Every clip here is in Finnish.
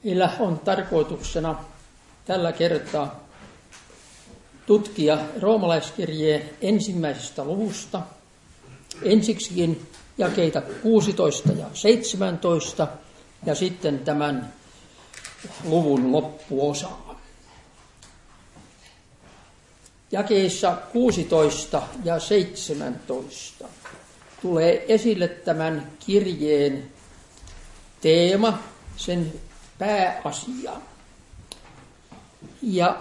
Meillä on tarkoituksena tällä kertaa tutkia roomalaiskirjeen ensimmäisestä luvusta, ensiksikin jakeita 16 ja 17 ja sitten tämän luvun loppuosaa. Jakeissa 16 ja 17 tulee esille tämän kirjeen teema, sen pääasia. Ja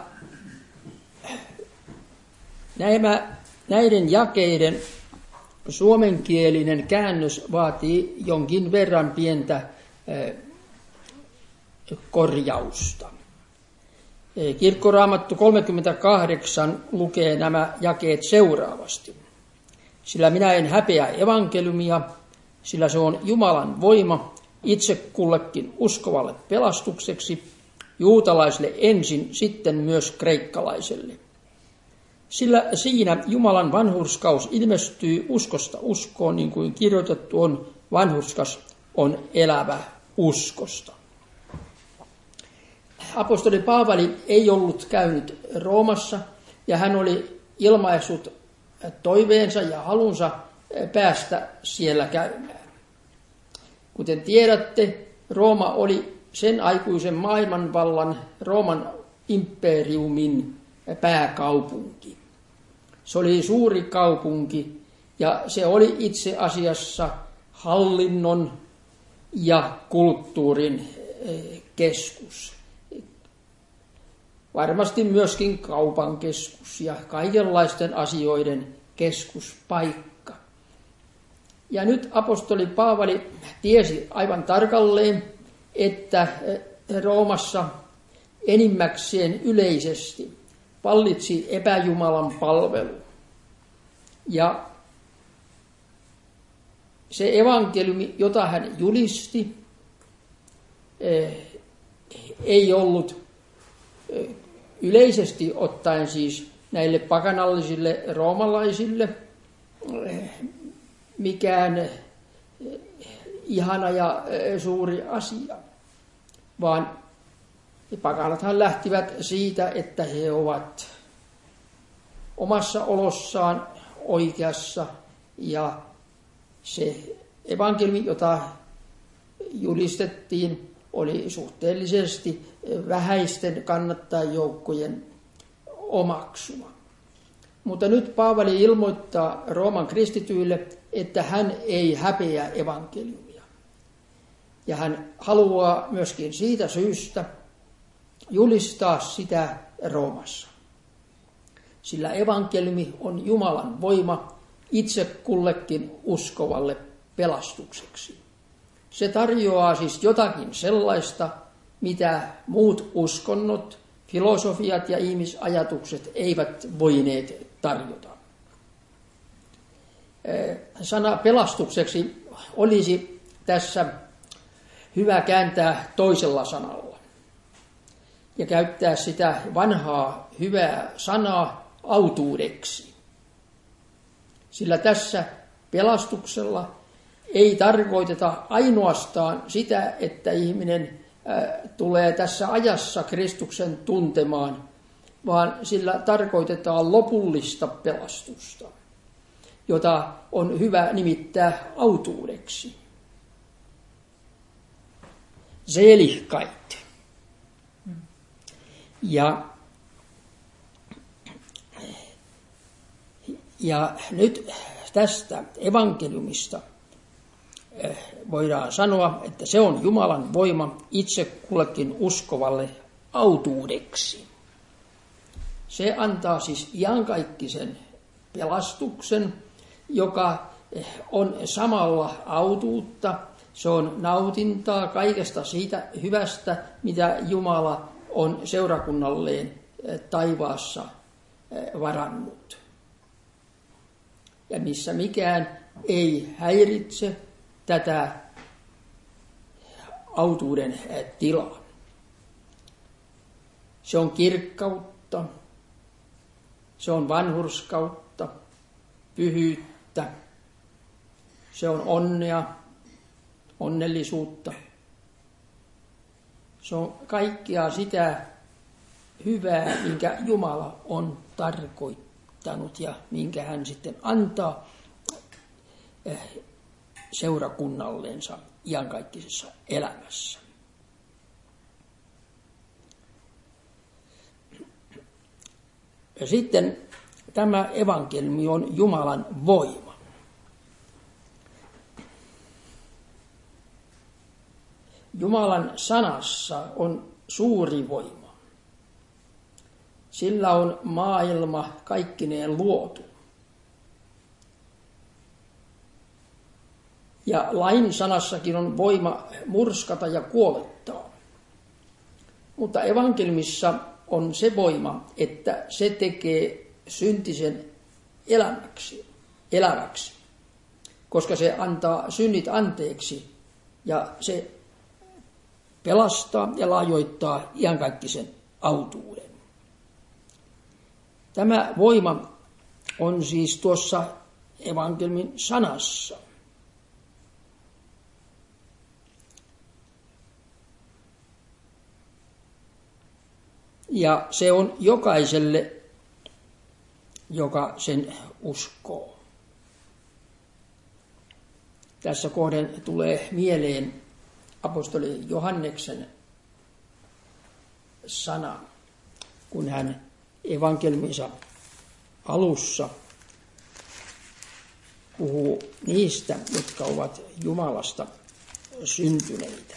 näiden jakeiden suomenkielinen käännös vaatii jonkin verran pientä korjausta. Kirkkoraamattu 38 lukee nämä jakeet seuraavasti. Sillä minä en häpeä evankeliumia, sillä se on Jumalan voima itse kullekin uskovalle pelastukseksi, juutalaiselle ensin, sitten myös kreikkalaiselle. Sillä siinä Jumalan vanhurskaus ilmestyy uskosta uskoon, niin kuin kirjoitettu on, vanhurskas on elävä uskosta. Apostoli Paavali ei ollut käynyt Roomassa ja hän oli ilmaissut toiveensa ja halunsa päästä siellä käymään. Kuten tiedätte, Rooma oli sen aikuisen maailmanvallan Rooman imperiumin pääkaupunki. Se oli suuri kaupunki ja se oli itse asiassa hallinnon ja kulttuurin keskus. Varmasti myöskin kaupan keskus ja kaikenlaisten asioiden keskuspaikka. Ja nyt apostoli Paavali tiesi aivan tarkalleen, että Roomassa enimmäkseen yleisesti vallitsi epäjumalan palvelu. Ja se evankeliumi, jota hän julisti, ei ollut yleisesti ottaen siis näille pakanallisille roomalaisille mikään ihana ja suuri asia, vaan pakanathan lähtivät siitä, että he ovat omassa olossaan oikeassa ja se evankeliumi, jota julistettiin, oli suhteellisesti vähäisten kannattajajoukkojen omaksuma. Mutta nyt Paavali ilmoittaa Rooman kristityille, että hän ei häpeä evankeliumia. Ja hän haluaa myöskin siitä syystä julistaa sitä Roomassa. Sillä evankeliumi on Jumalan voima itse kullekin uskovalle pelastukseksi. Se tarjoaa siis jotakin sellaista, mitä muut uskonnot, filosofiat ja ihmisajatukset eivät voineet tarjota. Sana pelastukseksi olisi tässä hyvä kääntää toisella sanalla ja käyttää sitä vanhaa hyvää sanaa autuudeksi. Sillä tässä pelastuksella ei tarkoiteta ainoastaan sitä, että ihminen tulee tässä ajassa Kristuksen tuntemaan, vaan sillä tarkoitetaan lopullista pelastusta, jota on hyvä nimittää autuudeksi. Seligkeit. Ja nyt tästä evankeliumista voidaan sanoa, että se on Jumalan voima itse kullekin uskovalle autuudeksi. Se antaa siis iankaikkisen pelastuksen, joka on samalla autuutta. Se on nautintaa kaikesta siitä hyvästä, mitä Jumala on seurakunnalleen taivaassa varannut. Ja missä mikään ei häiritse tätä autuuden tilaa. Se on kirkkautta, se on vanhurskautta, pyhyyttä, se on onnea, onnellisuutta. Se on kaikkea sitä hyvää, minkä Jumala on tarkoittanut ja minkä hän sitten antaa seurakunnallensa iankaikkisessa elämässä. Ja sitten tämä evankeliumi on Jumalan voima. Jumalan sanassa on suuri voima. Sillä on maailma kaikkineen luotu. Ja lain sanassakin on voima murskata ja kuolettaa. Mutta evankeliumissa on se voima, että se tekee syntisen eläväksi, koska se antaa synnit anteeksi ja se pelastaa ja lahjoittaa iankaikkisen autuuden. Tämä voima on siis tuossa evankeliumin sanassa. Ja se on jokaiselle, joka sen uskoo. Tässä kohden tulee mieleen apostoli Johanneksen sana, kun hän evankeliuminsa alussa puhuu niistä, jotka ovat Jumalasta syntyneitä.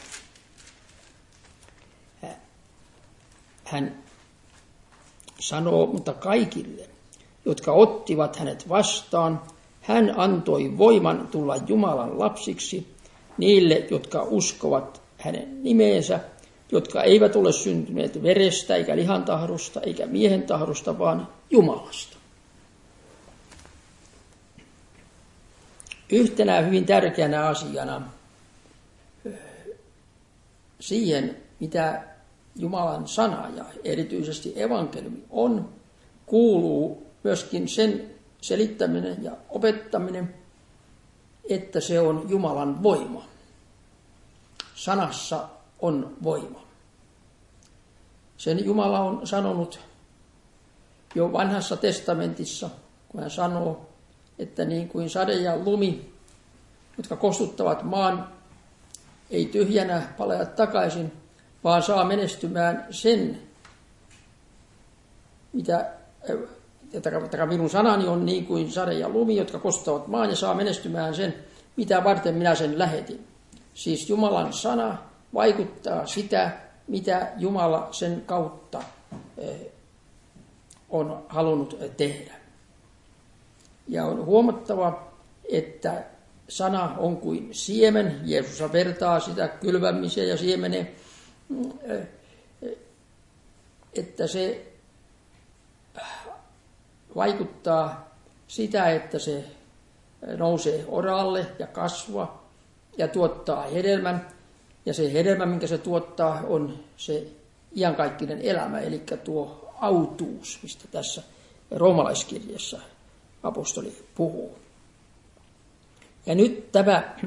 Hän sanoo, mutta kaikille, jotka ottivat hänet vastaan, hän antoi voiman tulla Jumalan lapsiksi, niille, jotka uskovat hänen nimeensä, jotka eivät ole syntyneet verestä, eikä lihan tahdosta, eikä miehen tahdosta, vaan Jumalasta. Yhtenä hyvin tärkeänä asiana siihen, mitä Jumalan sana ja erityisesti evankeliumi on, kuuluu myöskin sen selittäminen ja opettaminen, että se on Jumalan voima. Sanassa on voima. Sen Jumala on sanonut jo vanhassa testamentissa, kun hän sanoo, että niin kuin sade ja lumi, jotka kostuttavat maan, ei tyhjänä palaa takaisin, vaan saa menestymään sen, mitä minun sanani on niin kuin sade ja lumi, jotka kostuttavat maan, ja saa menestymään sen, mitä varten minä sen lähetin. Siis Jumalan sana vaikuttaa sitä, mitä Jumala sen kautta on halunnut tehdä. Ja on huomattava, että sana on kuin siemen. Jeesus vertaa sitä kylvämiseen ja siemeneen, että se vaikuttaa sitä, että se nousee oralle ja kasvaa ja tuottaa hedelmän. Ja se hedelmä, minkä se tuottaa, on se iankaikkinen elämä, eli tuo autuus, mistä tässä roomalaiskirjassa apostoli puhuu. Ja nyt tämä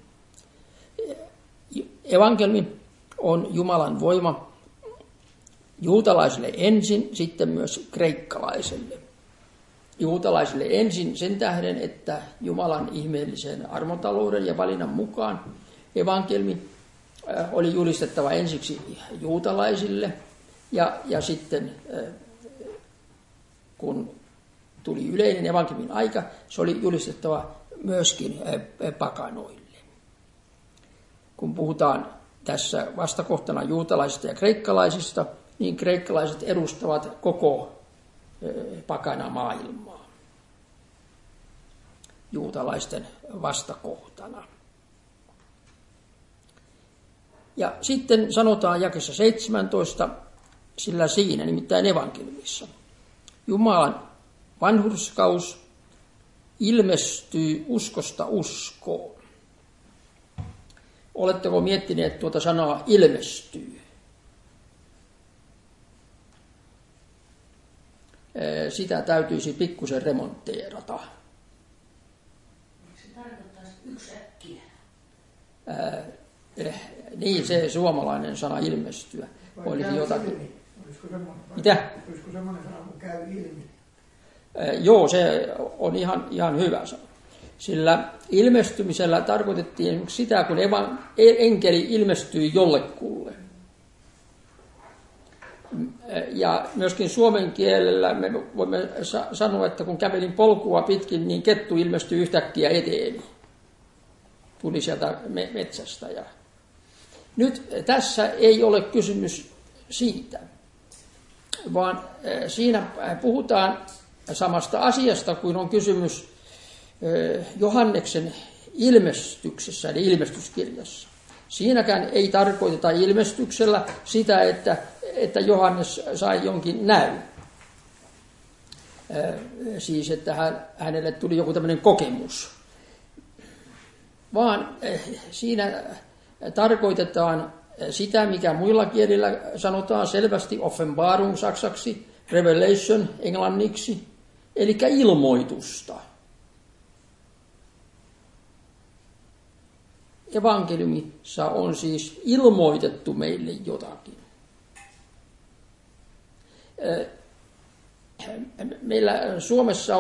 evankeliumi on Jumalan voima juutalaisille ensin, sitten myös kreikkalaiselle. Juutalaisille ensin sen tähden, että Jumalan ihmeellisen armotalouden ja valinnan mukaan evankeliumi oli julistettava ensiksi juutalaisille ja sitten kun tuli yleinen evankeliumin aika, se oli julistettava myöskin pakanoille. Kun puhutaan tässä vastakohtana juutalaisista ja kreikkalaisista, niin kreikkalaiset edustavat koko pakanamaailmaa juutalaisten vastakohtana. Ja sitten sanotaan jakeessa 17, sillä siinä, nimittäin evankeliumissa, Jumalan vanhurskaus ilmestyy uskosta uskoon. Oletteko miettineet tuota sanaa ilmestyy? Sitä täytyisi pikkusen remonteerata. Se tarkoittaisi yksi äkkiä. Niin, se suomalainen sana ilmestyä. Vai Olisi jotakin. Ilmi? Mitä? Olisiko semmoinen sana kuin käy ilmi? Joo, se on ihan hyvä sana. Sillä ilmestymisellä tarkoitettiin sitä, kun enkeli ilmestyi jollekulle. Ja myöskin suomen kielellä me voimme sanoa, että kun kävelin polkua pitkin, niin kettu ilmestyi yhtäkkiä eteeni. Tuli sieltä metsästä. Ja nyt tässä ei ole kysymys siitä, vaan siinä puhutaan samasta asiasta, kuin on kysymys Johanneksen ilmestyksessä, eli ilmestyskirjassa. Siinäkään ei tarkoiteta ilmestyksellä sitä, että Johannes sai jonkin näyn. Siis, että hänelle tuli joku tämmöinen kokemus. Vaan siinä tarkoitetaan sitä, mikä muilla kielillä sanotaan selvästi Offenbarung saksaksi, Revelation englanniksi, eli ilmoitusta. Evankeliumissa on siis ilmoitettu meille jotakin. Meillä Suomessa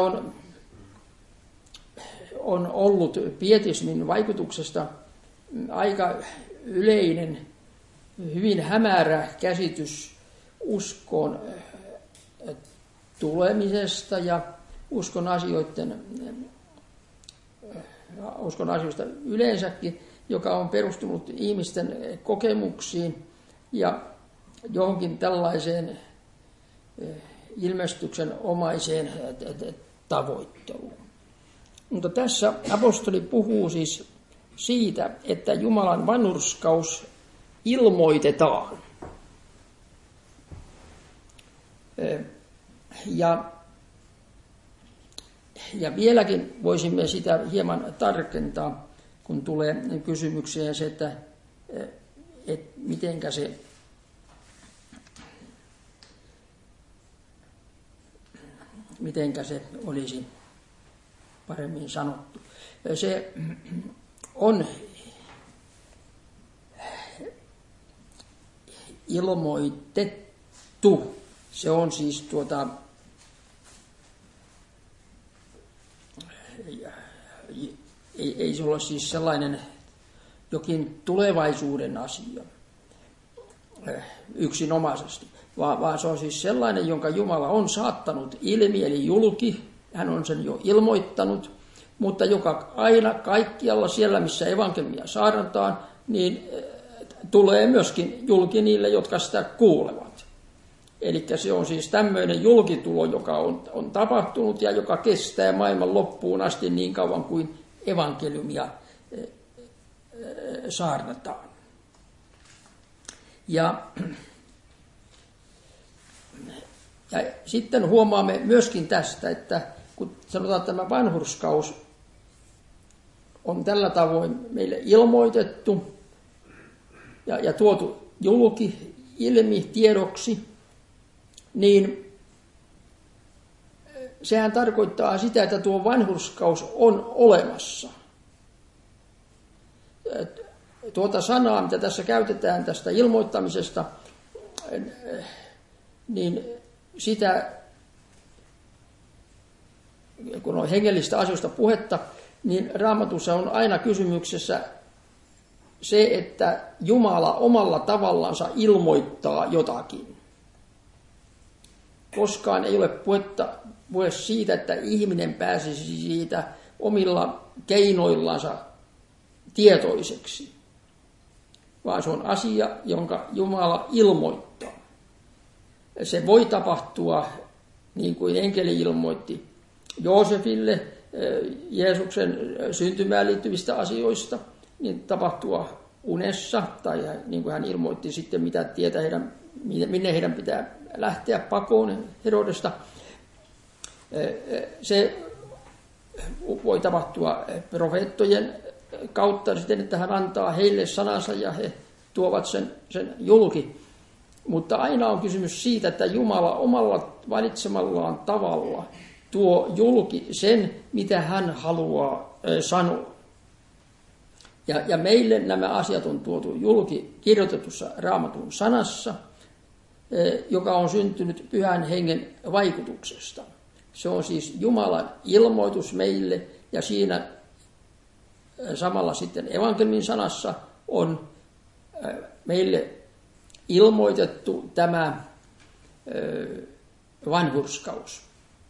on ollut pietismin vaikutuksesta aika yleinen, hyvin hämärä käsitys uskon tulemisesta ja uskon asioista yleensäkin, joka on perustunut ihmisten kokemuksiin ja johonkin tällaiseen ilmestyksen omaiseen tavoitteluun. Mutta tässä apostoli puhuu siis siitä, että Jumalan vanhurskaus ilmoitetaan. Ja vieläkin voisimme sitä hieman tarkentaa, kun tulee kysymykseen se, että mitenkä se olisi paremmin sanottu. Se on ilmoitettu. Se on siis ei se ole siis sellainen jokin tulevaisuuden asia yksinomaisesti, vaan se on siis sellainen, jonka Jumala on saattanut ilmi, eli julki, hän on sen jo ilmoittanut, mutta joka aina kaikkialla siellä, missä evankeliumia saarnataan, niin tulee myöskin julki niille, jotka sitä kuulevat. Eli se on siis tämmöinen julkitulo, joka on tapahtunut ja joka kestää maailman loppuun asti niin kauan kuin evankeliumia saarnataan. Ja sitten huomaamme myöskin tästä, että kun sanotaan, että tämä vanhurskaus on tällä tavoin meille ilmoitettu ja tuotu julki ilmi tiedoksi, niin sehän tarkoittaa sitä, että tuo vanhurskaus on olemassa. Tuota sanaa, mitä tässä käytetään tästä ilmoittamisesta, niin sitä, kun on hengellistä asioista puhetta, niin Raamatussa on aina kysymyksessä se, että Jumala omalla tavallansa ilmoittaa jotakin. Koskaan ei ole puhe siitä, että ihminen pääsisi siitä omilla keinoillansa tietoiseksi, vaan se on asia, jonka Jumala ilmoittaa. Se voi tapahtua, niin kuin enkeli ilmoitti Joosefille Jeesuksen syntymään liittyvistä asioista, niin tapahtua unessa, tai niin kuin hän ilmoitti sitten, mitä tietä minne heidän pitää lähteä pakoon Herodesta. Se voi tapahtua profeettojen kautta siten, että hän antaa heille sanansa ja he tuovat sen julki. Mutta aina on kysymys siitä, että Jumala omalla valitsemallaan tavalla tuo julki sen, mitä hän haluaa sanoa. Ja meille nämä asiat on tuotu julki kirjoitetussa Raamatun sanassa, joka on syntynyt Pyhän Hengen vaikutuksesta. Se on siis Jumalan ilmoitus meille, ja siinä samalla sitten evankeliumin sanassa on meille ilmoitettu tämä vanhurskaus.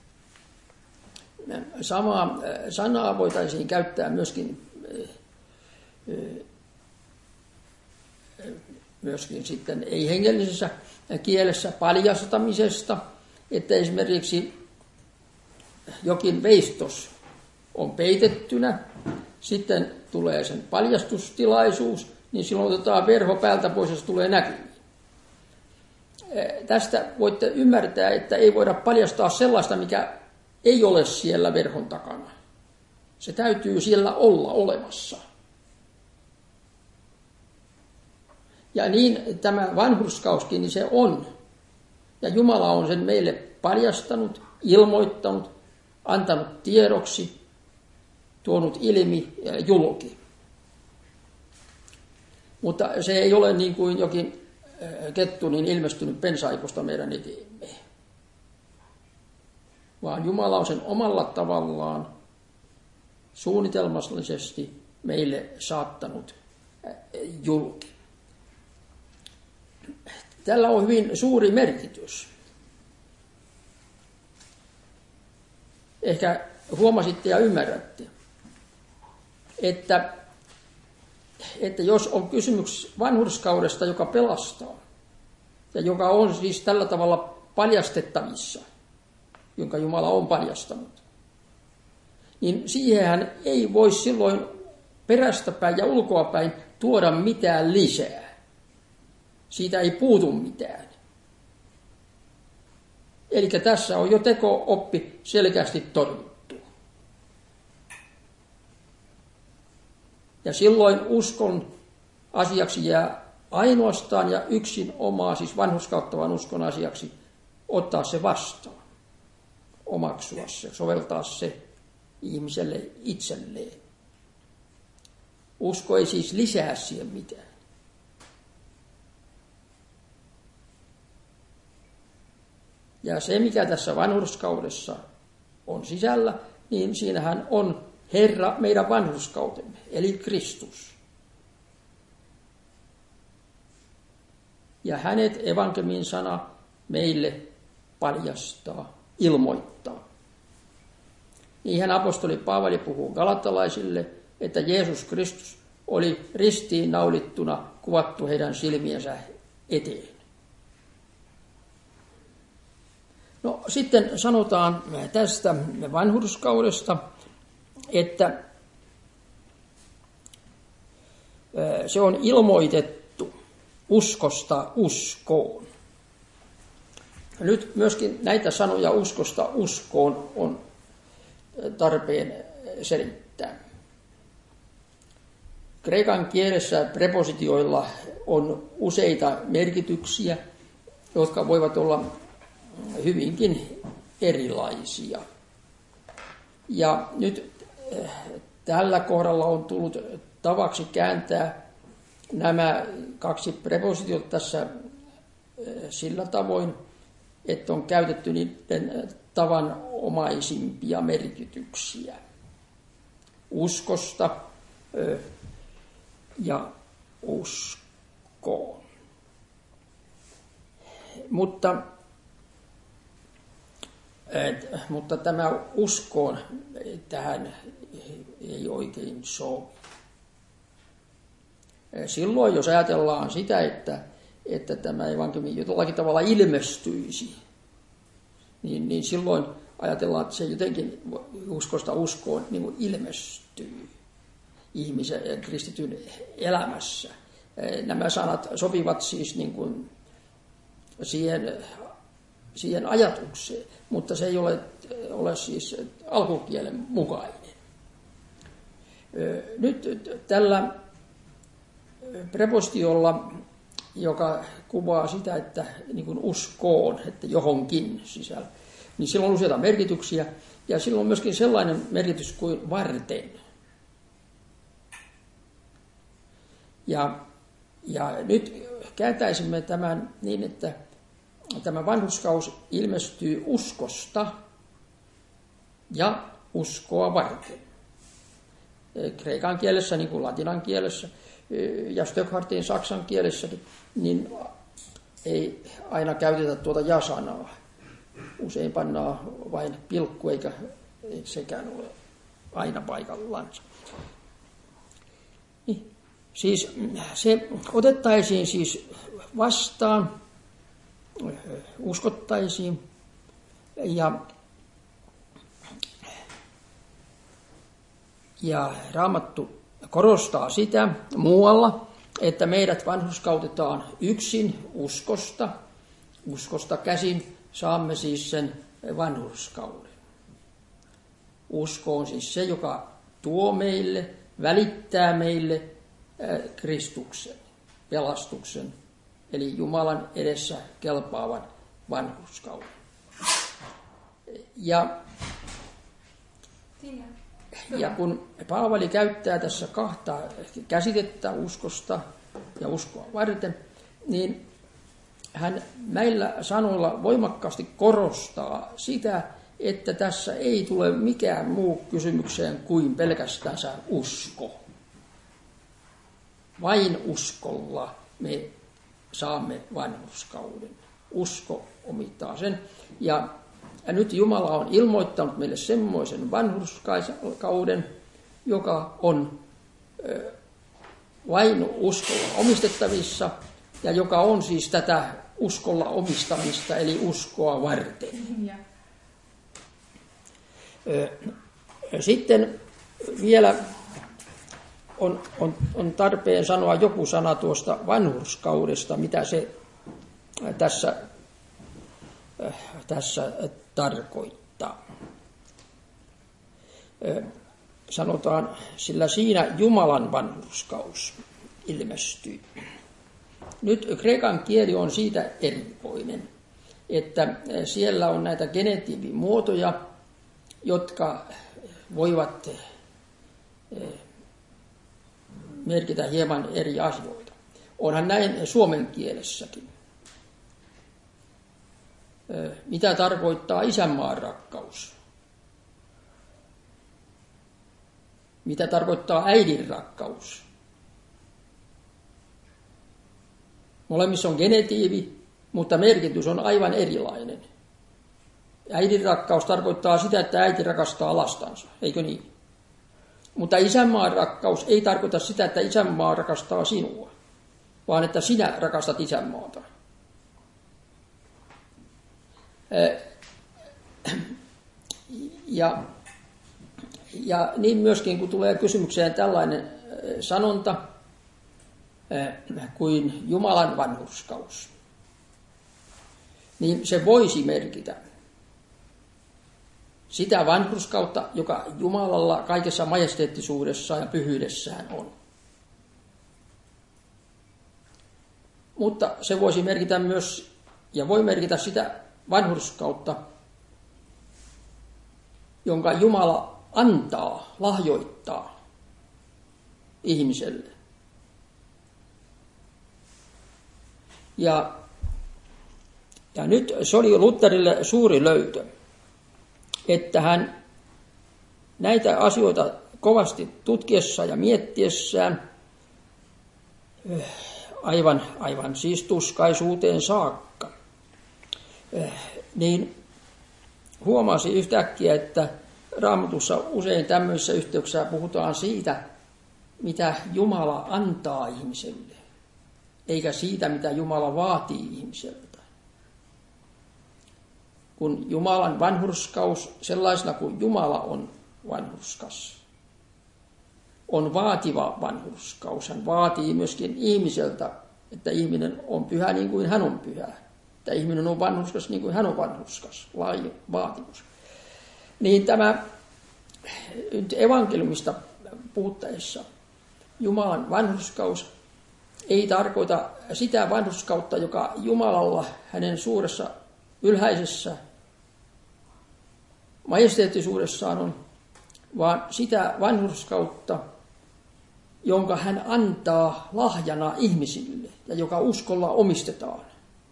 Samaa sanaa voitaisiin käyttää myöskin sitten ei-hengellisessä kielessä paljastamisesta, että esimerkiksi jokin veistos on peitettynä, sitten tulee sen paljastustilaisuus, niin silloin otetaan verho päältä pois ja se tulee näkyviin. Tästä voitte ymmärtää, että ei voida paljastaa sellaista, mikä ei ole siellä verhon takana. Se täytyy siellä olla olemassa. Ja niin tämä vanhurskauskin, niin se on. Ja Jumala on sen meille paljastanut, ilmoittanut, antanut tiedoksi, tuonut ilmi ja julki. Mutta se ei ole niin kuin jokin kettu niin ilmestynyt pensaikosta meidän eteemme. Vaan Jumala on sen omalla tavallaan suunnitelmallisesti meille saattanut julki. Tällä on hyvin suuri merkitys. Ehkä huomasitte ja ymmärrätte, että jos on kysymys vanhurskaudesta, joka pelastaa, ja joka on siis tällä tavalla paljastettavissa, jonka Jumala on paljastanut, niin siihenhän ei voi silloin perästäpäin ja ulkoapäin tuoda mitään lisää. Siitä ei puutu mitään. Eli tässä on jo teko-oppi selkeästi torjuttu. Ja silloin uskon asiaksi jää ainoastaan ja yksin omaa, siis vanhurskauttavan uskon asiaksi, ottaa se vastaan, omaksua se, soveltaa se ihmiselle itselleen. Usko ei siis lisää siihen mitään. Ja se, mikä tässä vanhurskaudessa on sisällä, niin siinähän on Herra meidän vanhurskautemme, eli Kristus. Ja hänet evankeliumin sana meille paljastaa, ilmoittaa. Niinhän apostoli Paavali puhuu galatalaisille, että Jeesus Kristus oli ristiin naulittuna kuvattu heidän silmiensä eteen. No sitten sanotaan tästä vanhurskaudesta, että se on ilmoitettu uskosta uskoon. Nyt myöskin näitä sanoja uskosta uskoon on tarpeen selittää. Kreikan kielessä prepositioilla on useita merkityksiä, jotka voivat olla hyvinkin erilaisia. Ja nyt tällä kohdalla on tullut tavaksi kääntää nämä kaksi prepositiota tässä sillä tavoin, että on käytetty niiden tavanomaisimpia merkityksiä. Uskosta ja uskoon. Mutta tämä uskoon tähän ei oikein sovi. Silloin, jos ajatellaan sitä, että tämä evankeliumi jollakin tavalla ilmestyisi, niin silloin ajatellaan, että se jotenkin uskosta uskoon niin kuin ilmestyy ihmisen ja kristityn elämässä. Nämä sanat sopivat siis niin kuin siihen ajatukseen, mutta se ei ole siis alkukielen mukainen. Nyt tällä prepositiolla, joka kuvaa sitä, että niin kuin uskoon, että johonkin sisällä, niin sillä on useita merkityksiä, ja sillä on myöskin sellainen merkitys kuin varten. Ja nyt kääntäisimme tämän niin, että tämä vanhurskaus ilmestyy uskosta ja uskoa varten. Kreikan kielessä, niin kuin latinan kielessä ja Stöckhartin saksan kielessäkin, niin ei aina käytetä tuota ja-sanaa. Usein pannaan vain pilkku, eikä sekään ole aina paikallansa. Niin. Siis se otettaisiin siis vastaan, uskottaisiin ja Raamattu korostaa sitä muualla, että meidät vanhurskautetaan yksin uskosta. Uskosta käsin saamme siis sen vanhurskauden. Usko on siis se, joka tuo meille, välittää meille Kristuksen, pelastuksen, eli Jumalan edessä kelpaavan vanhurskauden. Ja kun Paavali käyttää tässä kahta käsitettä uskosta ja uskoa varten, niin hän näillä sanoilla voimakkaasti korostaa sitä, että tässä ei tule mikään muu kysymykseen kuin pelkästään usko. Vain uskolla me saamme vanhurskauden. Usko omittaa sen. Ja nyt Jumala on ilmoittanut meille semmoisen vanhurskauden, joka on vain uskolla omistettavissa ja joka on siis tätä uskolla omistamista, eli uskoa varten. Sitten vielä on tarpeen sanoa joku sana tuosta vanhurskaudesta, mitä se tässä tarkoittaa. Sanotaan, sillä siinä Jumalan vanhurskaus ilmestyy. Nyt kreikan kieli on siitä erikoinen, että siellä on näitä genetiivimuotoja, jotka voivat merkitä hieman eri asioita. Onhan näin suomen kielessäkin. Mitä tarkoittaa isänmaan rakkaus? Mitä tarkoittaa äidin rakkaus? Molemmissa on genetiivi, mutta merkitys on aivan erilainen. Äidin rakkaus tarkoittaa sitä, että äiti rakastaa lastansa, eikö niin? Mutta isänmaan rakkaus ei tarkoita sitä, että isänmaa rakastaa sinua, vaan että sinä rakastat isänmaata. Ja niin myöskin, kun tulee kysymykseen tällainen sanonta kuin Jumalan vanhurskaus, niin se voisi merkitä sitä vanhurskautta, joka Jumalalla kaikessa majesteettisuudessaan ja pyhyydessään on. Mutta se voisi merkitä myös, ja voi merkitä sitä vanhurskautta, jonka Jumala antaa, lahjoittaa ihmiselle. Ja nyt se oli Lutherille suuri löytö, että hän näitä asioita kovasti tutkiessaan ja miettiessään, aivan siis tuskaisuuteen saakka, niin huomasi yhtäkkiä, että Raamatussa usein tämmöisissä yhteyksissä puhutaan siitä, mitä Jumala antaa ihmiselle, eikä siitä, mitä Jumala vaatii ihmiseltä. Kun Jumalan vanhurskaus, sellaisena kuin Jumala on vanhurskas, on vaativa vanhurskaus. Hän vaatii myöskin ihmiseltä, että ihminen on pyhä niin kuin hän on pyhä. Että ihminen on vanhurskas niin kuin hän on vanhurskas. Laaja vaatimus. Niin tämä evankeliumista puhuttaessa Jumalan vanhurskaus ei tarkoita sitä vanhurskautta, joka Jumalalla hänen suuressa ylhäisessä majesteettisuudessaan on, vaan sitä vanhurskautta, jonka hän antaa lahjana ihmisille ja joka uskolla omistetaan.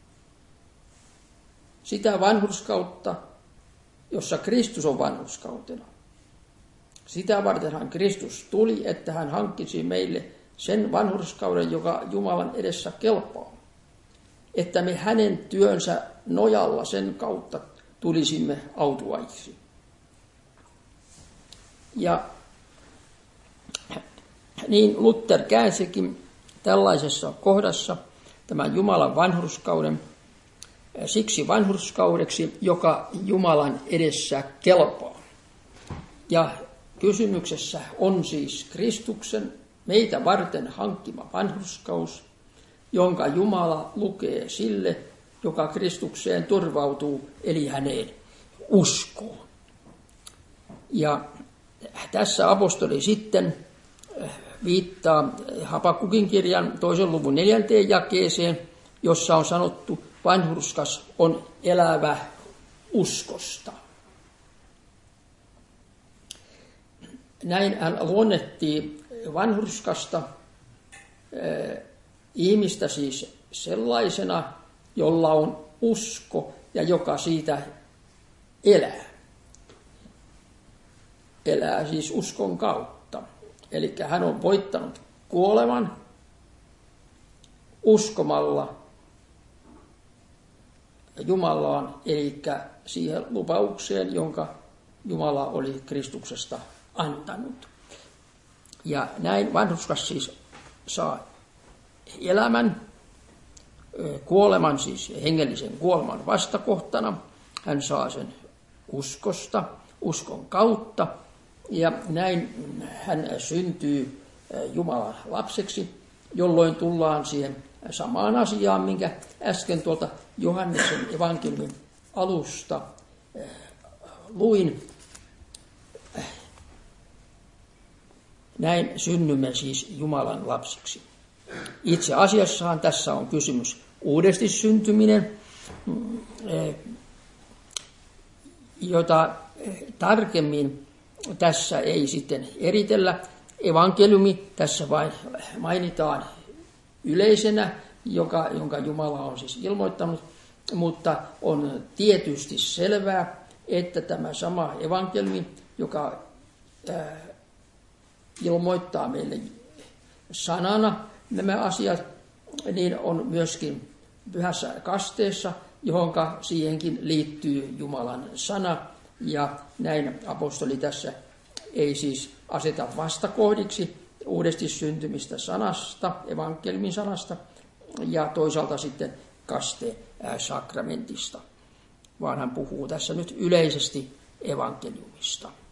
Sitä vanhurskautta, jossa Kristus on vanhurskautena. Sitä vartenhan Kristus tuli, että hän hankkisi meille sen vanhurskauden, joka Jumalan edessä kelpaa. Että me hänen työnsä nojalla sen kautta tulisimme autuaiksi. Ja niin Luther käänsikin tällaisessa kohdassa tämän Jumalan vanhurskauden siksi vanhurskaudeksi, joka Jumalan edessä kelpaa. Ja kysymyksessä on siis Kristuksen meitä varten hankkima vanhurskaus, jonka Jumala lukee sille, joka Kristukseen turvautuu, eli häneen uskoo. Ja tässä apostoli sitten viittaa Habakukin kirjan 2. luvun 4. jakeeseen, jossa on sanottu, vanhurskas on elävä uskosta. Näin hän luonnehtii vanhurskasta ihmistä siis sellaisena, jolla on usko ja joka siitä elää. Elää siis uskon kautta. Eli hän on voittanut kuoleman uskomalla Jumalaan, eli siihen lupaukseen, jonka Jumala oli Kristuksesta antanut. Ja näin vanhurskas siis saa elämän, kuoleman siis hengellisen kuoleman vastakohtana. Hän saa sen uskosta, uskon kautta, ja näin hän syntyy Jumalan lapseksi, jolloin tullaan siihen samaan asiaan, minkä äsken tuolta Johanneksen evankeliumin alusta luin. Näin synnymme siis Jumalan lapsiksi. Itse asiassahan tässä on kysymys uudesti syntyminen, jota tarkemmin tässä ei sitten eritellä. Evankeliumi tässä vain mainitaan yleisenä, jonka Jumala on siis ilmoittanut, mutta on tietysti selvää, että tämä sama evankeliumi, joka ilmoittaa meille sanana nämä asiat, niin on myöskin pyhässä kasteessa, johonka siihenkin liittyy Jumalan sana. Ja näin apostoli tässä ei siis aseta vastakohdiksi uudesti syntymistä sanasta, evankeliumin sanasta, ja toisaalta sitten kaste-sakramentista, vaan hän puhuu tässä nyt yleisesti evankeliumista.